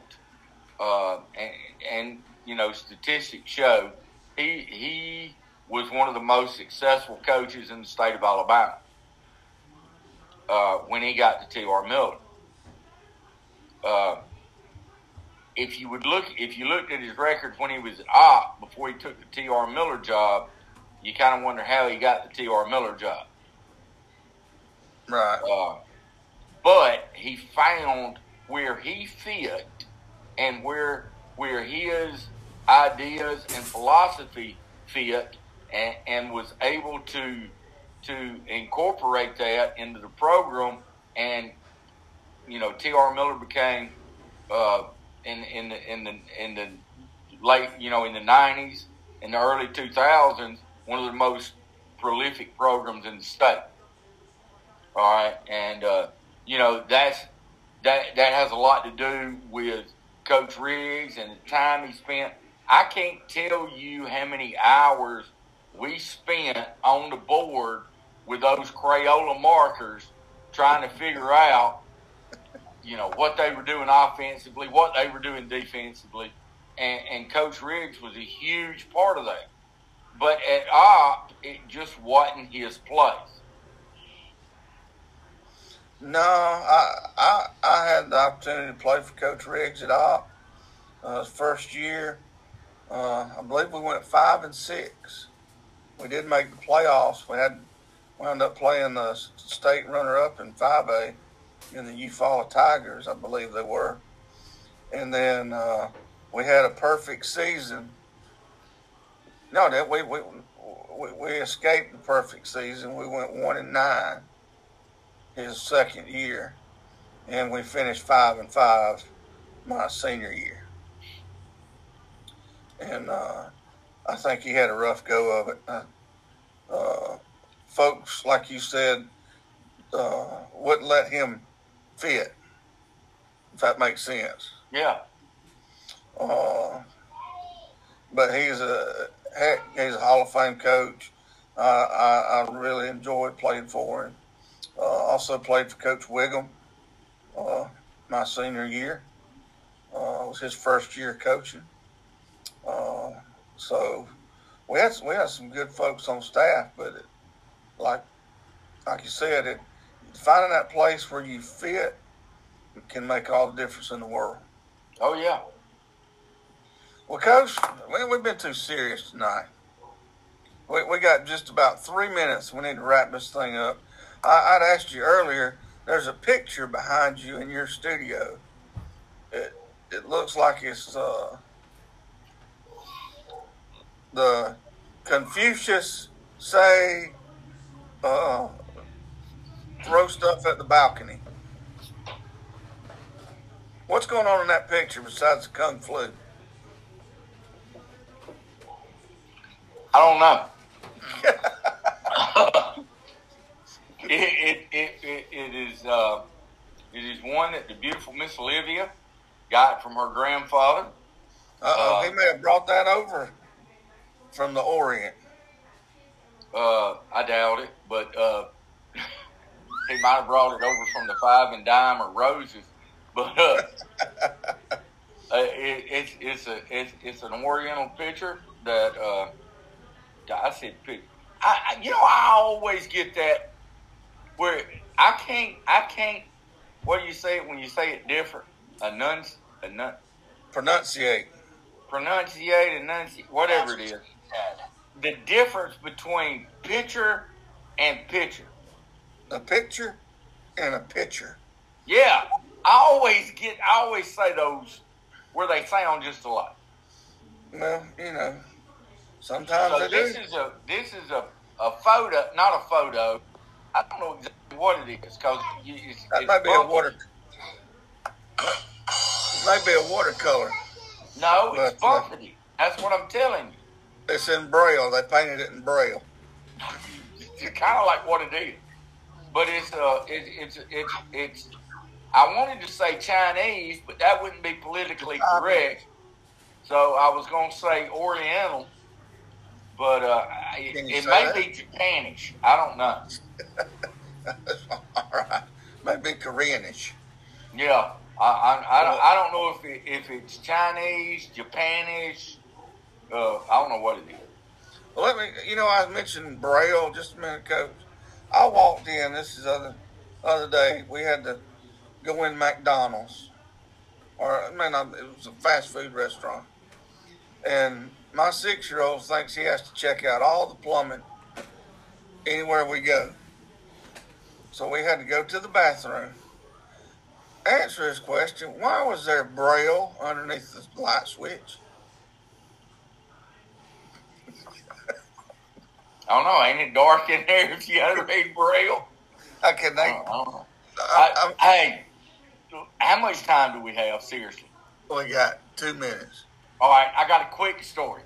and statistics show he was one of the most successful coaches in the state of Alabama when he got to T.R. Miller. If you looked at his records when he was at Opp before he took the T.R. Miller job, you kind of wonder how he got the T.R. Miller job. Right. But he found where he fit and where his ideas and philosophy fit, and was able to incorporate that into the program. And T.R. Miller became in the late in the 90s, in the early 2000s, one of the most prolific programs in the state. All right, and that has a lot to do with Coach Riggs and the time he spent. I can't tell you how many hours we spent on the board with those Crayola markers trying to figure out, what they were doing offensively, what they were doing defensively, and Coach Riggs was a huge part of that. But at Opp, it just wasn't his place. No, I had the opportunity to play for Coach Riggs at Opp. His first year, I believe we went 5-6. We did make the playoffs. We wound up playing the state runner-up in 5A in the Eufaula Tigers, I believe they were. And then we had a perfect season. No, we escaped the perfect season. We went 1-9 his second year, and we finished 5-5 my senior year. And I think he had a rough go of it. Folks, like you said, wouldn't let him fit, if that makes sense. Yeah. But he's a Hall of Fame coach. I really enjoyed playing for him. Also played for Coach Wiggum my senior year. It was his first year coaching. So we had some good folks on staff, but like you said, finding that place where you fit can make all the difference in the world. Oh yeah. Well, Coach, we've been too serious tonight. We got just about 3 minutes. We need to wrap this thing up. I'd asked you earlier, there's a picture behind you in your studio. It looks like it's the Confucius say, throw stuff at the balcony. What's going on in that picture besides the Kung Flu? I don't know. It is one that the beautiful Miss Olivia got from her grandfather. He may have brought that over from the Orient. I doubt it, but he might have brought it over from the Five and Dime or Roses. But it's an Oriental picture that I said picture. I always get that where I can't what do you say when you say it different? Pronunciate. Pronunciate, enunciate, whatever it is. The difference between pitcher and pitcher. A picture and a pitcher. Yeah, I always say those where they sound just alike. Well, sometimes So they this do. is a photo, not a photo. I don't know exactly what it is because That might be a water. It might be a watercolor. No, it's But, bumpity. That's what I'm telling you. It's in Braille. They painted it in Braille. It's kind of like what it is, but it's I wanted to say Chinese, but that wouldn't be politically correct. So I was going to say Oriental, but it may be Japanish. I don't know. All right. Maybe Koreanish. Yeah, I don't know if it's Chinese, Japanish. I don't know what it is. Well, I mentioned Braille just a minute, Coach. I walked in, this is other day, we had to go in McDonald's. It was a fast food restaurant. And my 6-year-old thinks he has to check out all the plumbing anywhere we go. So we had to go to the bathroom. Answer his question, why was there Braille underneath the light switch? I don't know. Ain't it dark in there if you had to read Braille? I don't know. Hey, how much time do we have? Seriously. We got 2 minutes. All right, I got a quick story.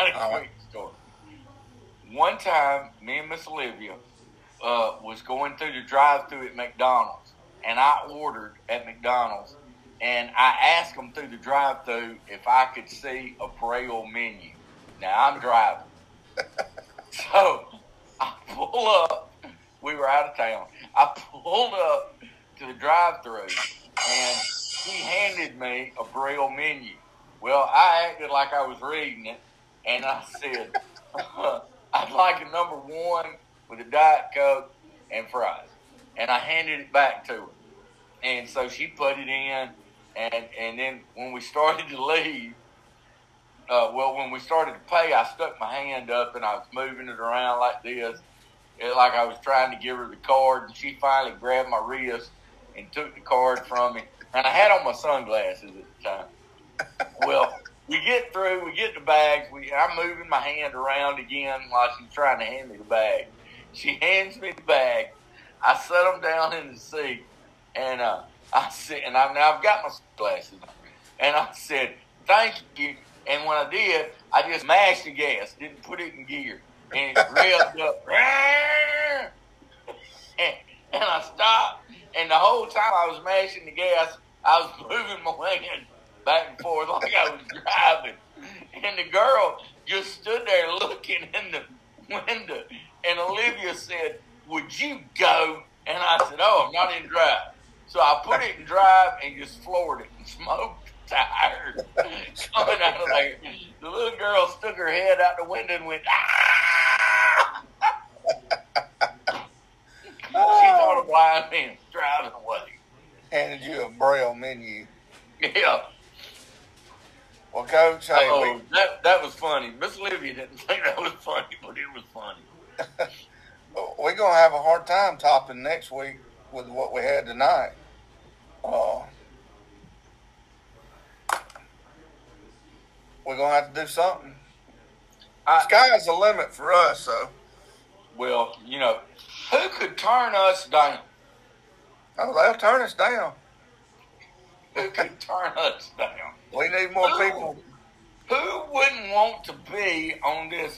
One time, me and Miss Olivia was going through the drive-thru at McDonald's, and I ordered at McDonald's, and I asked them through the drive-thru if I could see a Braille menu. Now, I'm driving. So, I pull up. We were out of town. I pulled up to the drive-thru, and he handed me a Braille menu. Well, I acted like I was reading it, and I said, I'd like a number 1 with a Diet Coke and fries. And I handed it back to her. And so she put it in, and then when we started to leave, when we started to pay, I stuck my hand up and I was moving it around like this, like I was trying to give her the card, and she finally grabbed my wrist and took the card from me. And I had on my sunglasses at the time. Well, we get the bags. I'm moving my hand around again while she's trying to hand me the bag. She hands me the bag. I set them down in the seat, and I said, and I've got my sunglasses on, and I said, "Thank you." And when I did, I just mashed the gas, didn't put it in gear, and it revved up. And I stopped, and the whole time I was mashing the gas, I was moving my hand back and forth like I was driving. And the girl just stood there looking in the window, and Olivia said, "Would you go?" And I said, "Oh, I'm not in drive." So I put it in drive and just floored it and smoked tires coming out of there. The little girl stuck her head out the window and went, "Ah!" She thought a blind man was driving away. Handed you a Braille menu. Yeah. Well, Coach, hey, that was funny. Miss Olivia didn't think that was funny, but it was funny. we're going to have a hard time topping next week with what we had tonight. We're going to have to do something. Sky's the limit for us, so. Well, who could turn us down? Oh, they'll turn us down. Who could turn us down? We need more people. Who wouldn't want to be on this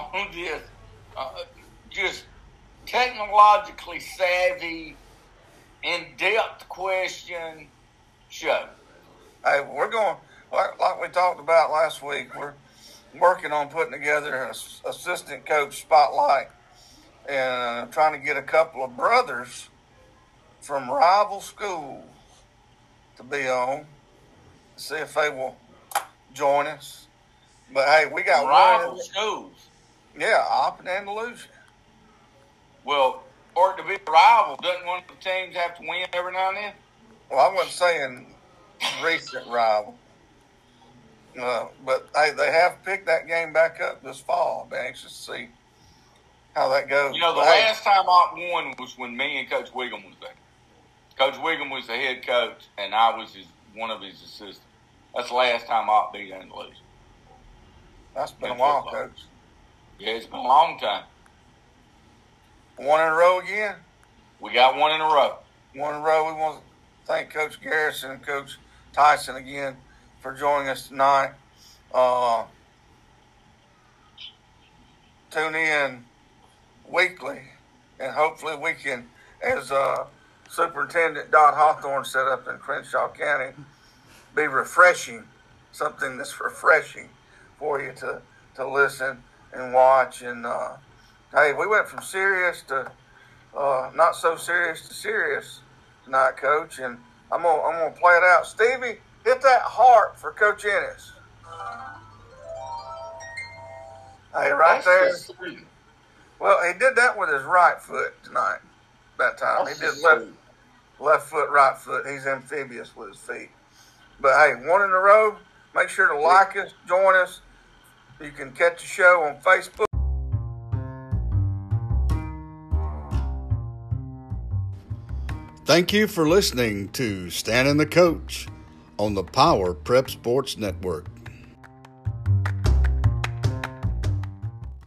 just technologically savvy, in-depth question show? Hey, we're going, like we talked about last week, we're working on putting together an assistant coach spotlight and trying to get a couple of brothers from rival schools to be on, see if they will join us. But hey, we got rival schools. Yeah, Oppen and Delusion. Well, for it to be a rival, doesn't one of the teams have to win every now and then? Well, I wasn't saying recent rival. But hey, they have picked that game back up this fall. I'll be anxious to see how that goes. The last time I won was when me and Coach Wiggum was there. Coach Wiggum was the head coach, and I was one of his assistants. That's the last time I beat and lose. That's been a while, Coach. Yeah, it's been a long time. 1 in a row again? We got 1 in a row. 1 in a row. We want to thank Coach Garrison and Coach Tyson again for joining us tonight. Tune in weekly, and hopefully we can, as Superintendent Dot Hawthorne set up in Crenshaw County, be refreshing, something that's refreshing for you to listen and watch. And hey, we went from serious to not so serious to serious tonight, Coach, and I'm gonna play it out. Stevie, hit that heart for Coach Ennis. Hey, right there. Well, he did that with his right foot tonight. That time he did left foot, right foot. He's amphibious with his feet. But hey, 1 in a row. Make sure to like us, join us. You can catch the show on Facebook. Thank you for listening to Stan and the Coach on the Power Prep Sports Network.